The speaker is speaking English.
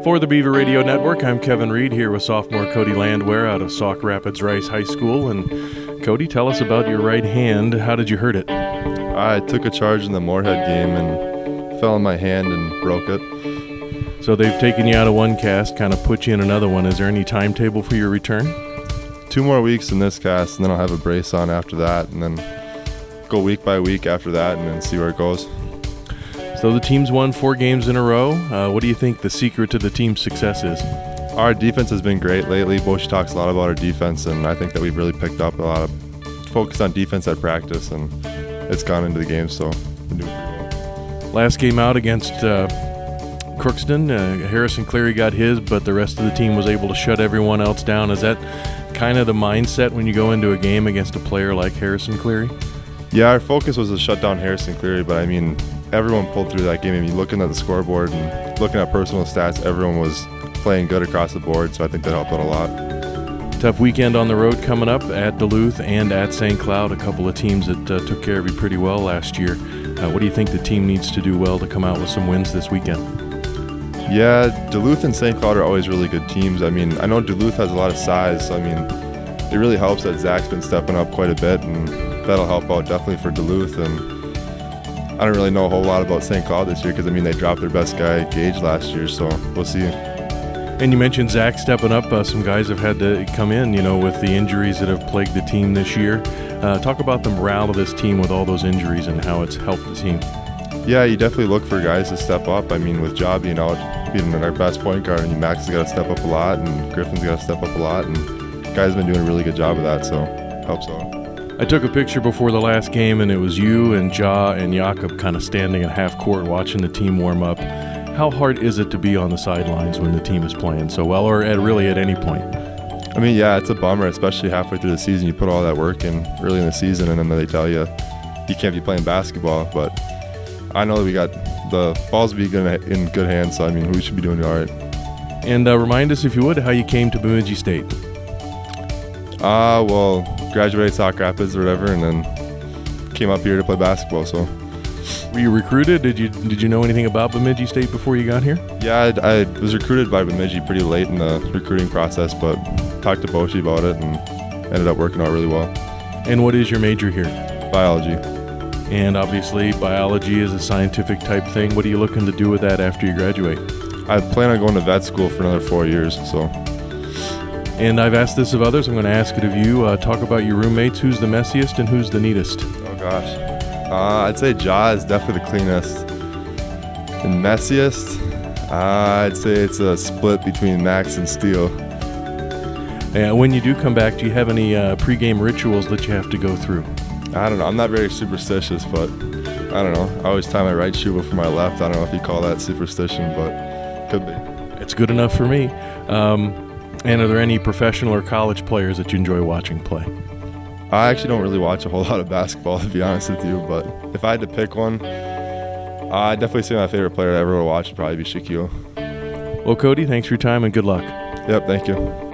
For the Beaver Radio Network, I'm Kevin Reed here with sophomore Cody Landwehr out of Sauk Rapids Rice High School. And Cody, tell us about your right hand. How did you hurt it? I took a charge in the Moorhead game and fell on my hand and broke it. So they've taken you out of one cast, kind of put you in another one. Is there any timetable for your return? 2 more weeks in this cast, and then I'll have a brace on after that, and then go week by week after that and then see where it goes. So the team's won 4 games in a row. What do you think the secret to the team's success is? Our defense has been great lately. Boshi talks a lot about our defense, and I think that we've really picked up a lot of focus on defense at practice, and it's gone into the game, so we're doing pretty well. Last game out against Crookston, Harrison Cleary got his, but the rest of the team was able to shut everyone else down. Is that kind of the mindset when you go into a game against a player like Harrison Cleary? Yeah, our focus was to shut down Harrison Cleary, but I mean, everyone pulled through that game. I mean, looking at the scoreboard and looking at personal stats, everyone was playing good across the board, so I think that helped out a lot. Tough weekend on the road coming up at Duluth and at St. Cloud, a couple of teams that took care of you pretty well last year. What do you think the team needs to do well to come out with some wins this weekend? Yeah, Duluth and St. Cloud are always really good teams. I mean, I know Duluth has a lot of size, so I mean, it really helps that Zach's been stepping up quite a bit, and that'll help out definitely for Duluth. And I don't really know a whole lot about St. Cloud this year because, I mean, they dropped their best guy, Gage, last year, so we'll see. And you mentioned Zach stepping up. Some guys have had to come in, with the injuries that have plagued the team this year. Talk about the morale of this team with all those injuries and how it's helped the team. Yeah, you definitely look for guys to step up. I mean, with Ja being out, being our best point guard, and Max has got to step up a lot, and Griffin's got to step up a lot, and guys have been doing a really good job of that, so it helps out. I took a picture before the last game, and it was you and Ja and Jakob kind of standing at half court watching the team warm up. How hard is it to be on the sidelines when the team is playing so well, or really at any point? I mean, yeah, it's a bummer, especially halfway through the season. You put all that work in early in the season, and then they tell you you can't be playing basketball. But I know that we got the balls be in good hands, so I mean, we should be doing all right. And remind us, if you would, how you came to Bemidji State. Well, graduated Sauk Rapids or whatever, and then came up here to play basketball. So, were you recruited? Did you know anything about Bemidji State before you got here? Yeah, I was recruited by Bemidji pretty late in the recruiting process, but talked to Boshi about it and ended up working out really well. And what is your major here? Biology. And obviously, biology is a scientific type thing. What are you looking to do with that after you graduate? I plan on going to vet school for another 4 years. So. And I've asked this of others. I'm going to ask it of you. Talk about your roommates. Who's the messiest and who's the neatest? Oh, gosh. I'd say Ja is definitely the cleanest. And messiest, I'd say it's a split between Max and Steele. And when you do come back, do you have any pregame rituals that you have to go through? I don't know. I'm not very superstitious, but I don't know. I always tie my right shoe before my left. I don't know if you call that superstition, but could be. It's good enough for me. And are there any professional or college players that you enjoy watching play? I actually don't really watch a whole lot of basketball, to be honest with you, but if I had to pick one, I'd definitely say my favorite player I ever watched would probably be Shaquille. Well, Cody, thanks for your time and good luck. Yep, thank you.